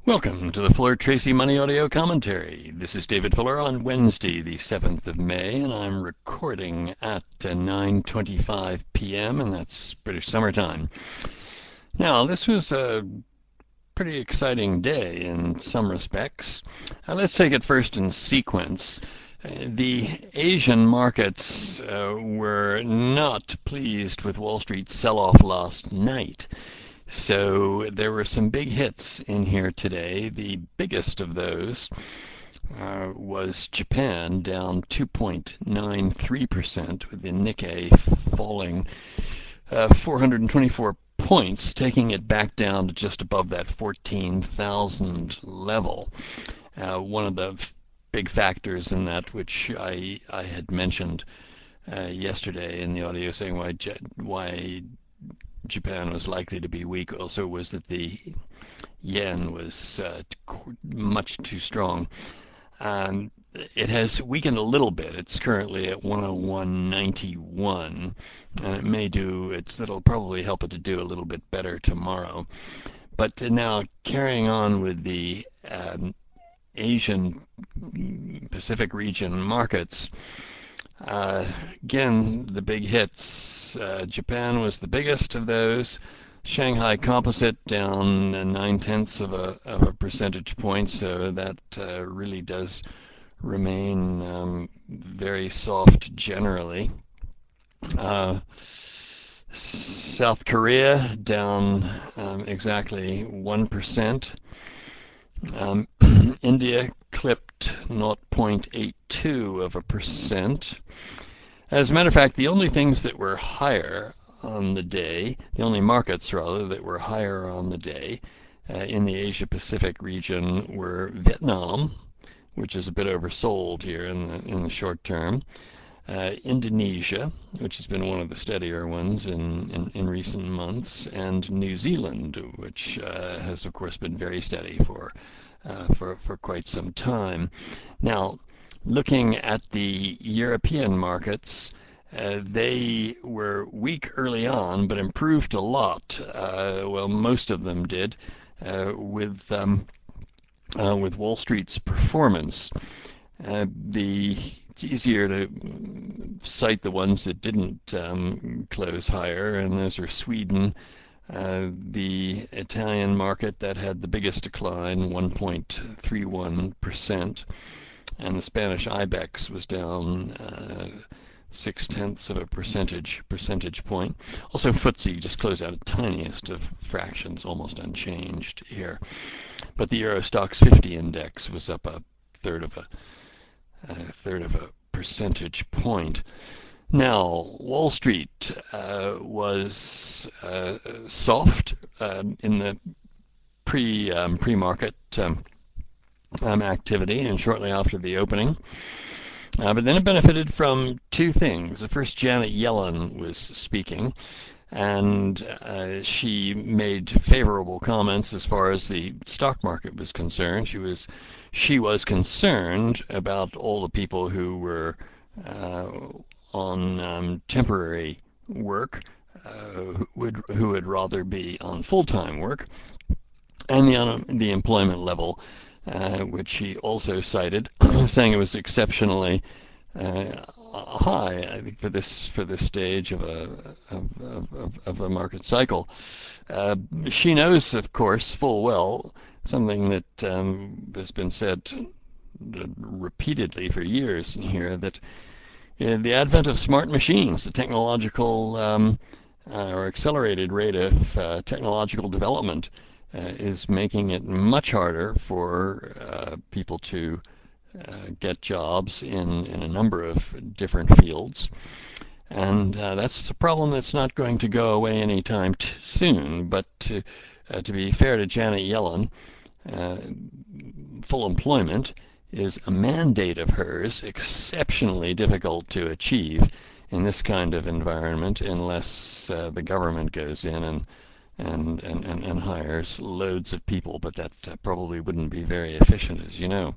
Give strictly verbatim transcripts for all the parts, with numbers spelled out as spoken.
Welcome to the Fuller Tracy Money Audio Commentary. This is David Fuller on Wednesday, the seventh of May, and I'm recording at uh, nine twenty-five p m, and that's British Summer Time. Now, this was a pretty exciting day in some respects. Uh, let's take it first in sequence. Uh, the Asian markets uh, were not pleased with Wall Street's sell-off last night. So there were some big hits in here today. The biggest of those uh, was Japan, down two point nine three percent, with the Nikkei falling uh, four hundred twenty-four points, taking it back down to just above that fourteen thousand level. Uh, one of the f- big factors in that, which I I had mentioned uh, yesterday in the audio, saying why why Japan was likely to be weak, also was that the yen was uh, much too strong. Um, it has weakened a little bit. It's currently at one oh one ninety-one, and it may do. It's it'll probably help it to do a little bit better tomorrow. But now carrying on with the um, Asian Pacific region markets. Uh, again, the big hits. Uh, Japan was the biggest of those. Shanghai Composite down nine tenths of a of a percentage point, so that uh, really does remain um, very soft generally. Uh, South Korea down um, exactly one percent. Um, India clipped zero point eight two of a percent. As a matter of fact, the only things that were higher on the day, the only markets rather that were higher on the day uh, in the Asia Pacific region were Vietnam, which is a bit oversold here in the in the short term, uh, Indonesia, which has been one of the steadier ones in, in, in recent months, and New Zealand, which uh, has of course been very steady for uh, for for quite some time. Now, looking at the European markets, uh, they were weak early on, but improved a lot. Uh, well, most of them did, uh, with um, uh, with Wall Street's performance. Uh, the it's easier to cite the ones that didn't um, close higher, and those are Sweden, uh, the Italian market that had the biggest decline, one point three one percent. And the Spanish IBEX was down uh, six tenths of a percentage percentage point. Also, F T S E just closed out at tiniest of fractions, almost unchanged here. But the Euro Stoxx fifty index was up a third of a, a third of a percentage point. Now, Wall Street uh, was uh, soft um, in the pre um, pre-market. Um, Um, activity, and shortly after the opening. Uh, but then it benefited from two things. First, Janet Yellen was speaking, and uh, she made favorable comments as far as the stock market was concerned. She was she was concerned about all the people who were uh, on um, temporary work, uh, who would who would rather be on full-time work, and the un- the employment level. Uh, which he also cited, saying it was exceptionally uh, high, I think, for this for this stage of a of, of, of a market cycle. Uh, she knows, of course, full well something that um, has been said repeatedly for years in here, that uh, the advent of smart machines, the technological um, uh, or accelerated rate of uh, technological development, Uh, is making it much harder for uh, people to uh, get jobs in, in a number of different fields. And uh, that's a problem that's not going to go away anytime t- soon. But to, uh, to be fair to Janet Yellen, uh, full employment is a mandate of hers, exceptionally difficult to achieve in this kind of environment unless uh, the government goes in and And, and, and, and hires loads of people, but that uh, probably wouldn't be very efficient, as you know.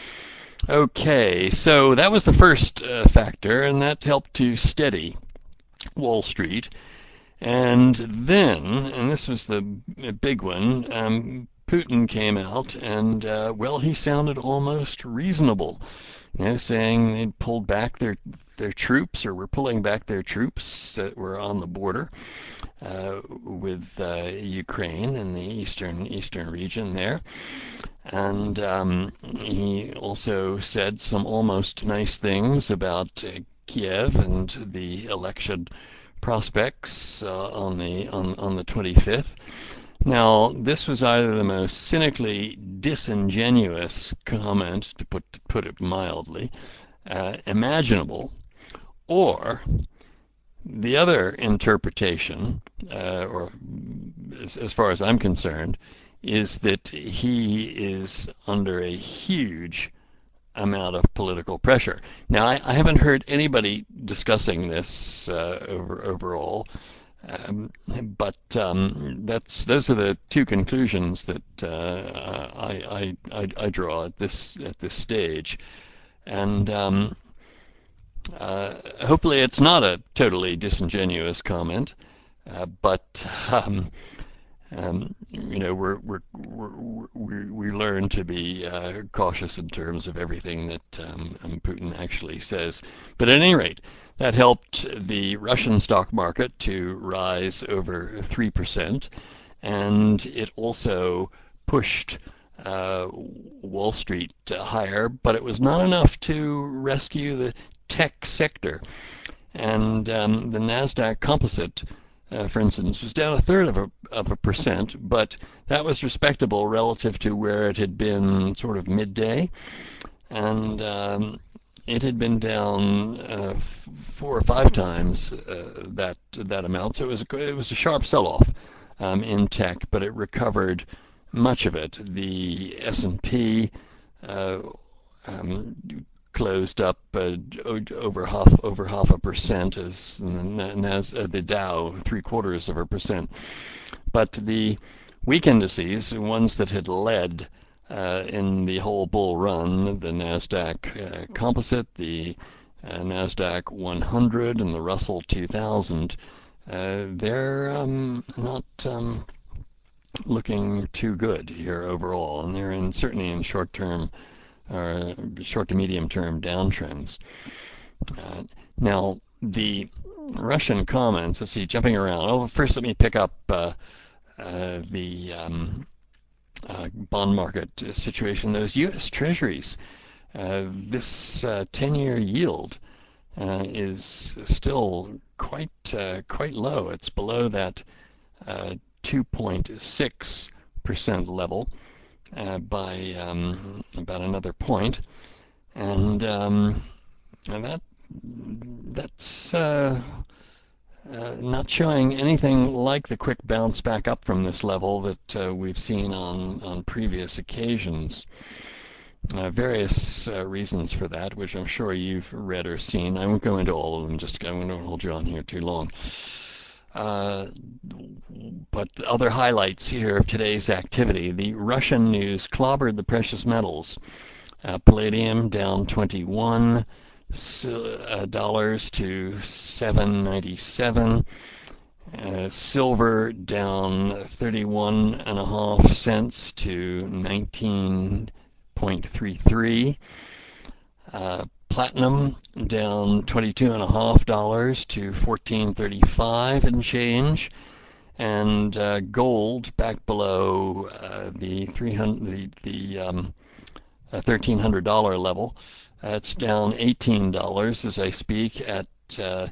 Okay, so that was the first uh, factor, and that helped to steady Wall Street. And then, and this was the big one, um, Putin came out and, uh, well, he sounded almost reasonable, you know, saying they'd pulled back their their troops, or were pulling back their troops that were on the border uh, with uh, Ukraine in the eastern eastern region there. And um, he also said some almost nice things about uh, Kiev and the election prospects uh, on the on, on the twenty-fifth. Now, this was either the most cynically disingenuous comment, to put to put it mildly, uh, imaginable, or the other interpretation, uh, or as, as far as I'm concerned, is that he is under a huge amount of political pressure. Now, I, I haven't heard anybody discussing this uh, over overall, um, but um, that's those are the two conclusions that uh, I, I, I I draw at this at this stage, and um, uh, hopefully it's not a totally disingenuous comment, uh, but um, um, you know, we're, we're, we're, we we learn to be uh, cautious in terms of everything that um, um, Putin actually says. But at any rate, that helped the Russian stock market to rise over three percent, and it also pushed uh, Wall Street higher, but it was not enough to rescue the tech sector. And um, the NASDAQ Composite, Uh, for instance, was down a third of a of a percent, but that was respectable relative to where it had been sort of midday, and um, it had been down uh, f- four or five times uh, that that amount. So it was a, it was a sharp sell-off um, in tech, but it recovered much of it. The S and P uh, um, closed up uh, over half over half a percent, as Nas, uh, the Dow three quarters of a percent. But the weak indices, ones that had led uh, in the whole bull run, the Nasdaq uh, Composite, the uh, Nasdaq one hundred, and the Russell two thousand, uh, they're um, not um, looking too good here overall, and they're in certainly in short-term or short to medium term downtrends. Uh, now, the Russian comments, let's see, jumping around. Oh, first let me pick up uh, uh, the um, uh, bond market situation. Those U S Treasuries, uh, this uh, ten-year yield uh, is still quite uh, quite low. It's below that uh, two point six percent level. Uh, by um, about another point, and, um, and that that's uh, uh, not showing anything like the quick bounce back up from this level that uh, we've seen on on previous occasions. Uh, various uh, reasons for that, which I'm sure you've read or seen. I won't go into all of them. Just I won't hold you on here too long. Uh, but other highlights here of today's activity. The Russian news clobbered the precious metals. Uh, palladium down twenty-one dollars to seven ninety-seven. Uh, silver down thirty-one and a half cents to nineteen three three. Uh, platinum down twenty-two and a half dollars to fourteen thirty-five and change, and uh, gold back below uh, the three hundred the the um, uh, thirteen hundred dollar level. Uh, it's down eighteen dollars as I speak at uh,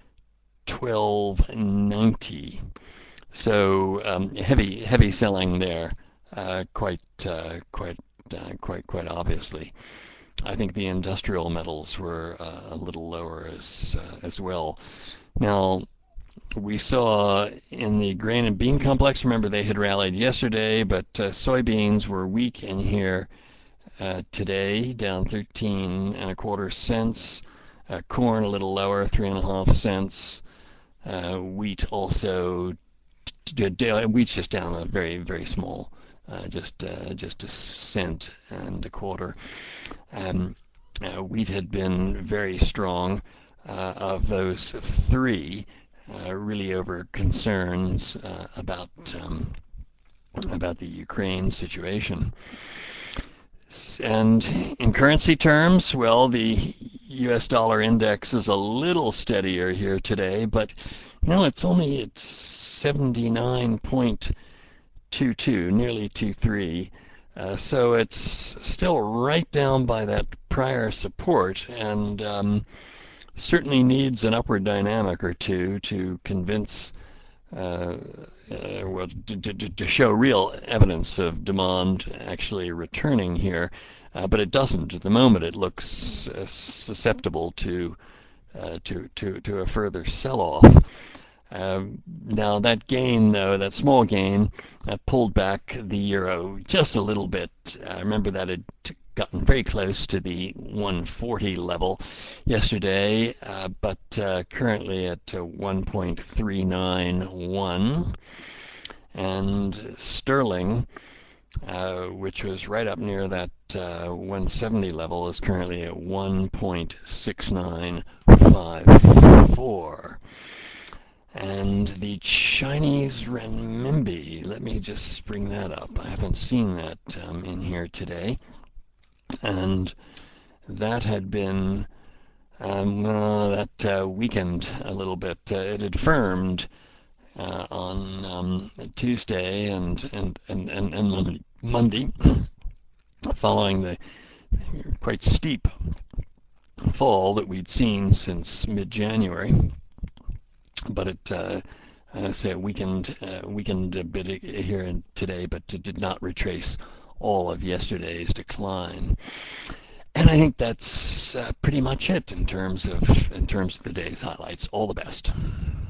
twelve ninety. So um, heavy heavy selling there, uh, quite uh, quite uh, quite quite obviously. I think the industrial metals were uh, a little lower as uh, as well. Now, we saw in the grain and bean complex, remember they had rallied yesterday, but uh, soybeans were weak in here uh, today, down thirteen and a quarter cents. Uh, corn a little lower, three and a half cents. Uh, wheat also, wheat's just down a very very small, uh, just uh, just a cent and a quarter. Um, uh, wheat had been very strong. Uh, of those three, uh, really over concerns uh, about um, about the Ukraine situation. And in currency terms, well, the U S dollar index is a little steadier here today, but you know, it's only at seventy-nine point two two, nearly two three. Uh, so it's still right down by that prior support, and um, certainly needs an upward dynamic or two to convince, uh, uh, well, to, to, to show real evidence of demand actually returning here. Uh, but it doesn't at the moment. It looks uh, susceptible to, uh, to to to a further sell-off. Uh, now that gain, though, that small gain, uh, pulled back the euro just a little bit. I remember that had gotten very close to the one forty level yesterday, uh, but uh, currently at uh, one point three nine one. And sterling, uh, which was right up near that uh, one seventy level, is currently at one point six nine five four. And the Chinese renminbi, let me just bring that up. I haven't seen that um, in here today. And that had been, um, uh, that uh, weakened a little bit. Uh, it had firmed uh, on um, Tuesday and, and, and, and, and Monday, following the quite steep fall that we'd seen since mid-January. But it, uh, I say, it weakened, uh, weakened a bit here today, but it did not retrace all of yesterday's decline. And I think that's uh, pretty much it in terms of in terms of the day's highlights. All the best.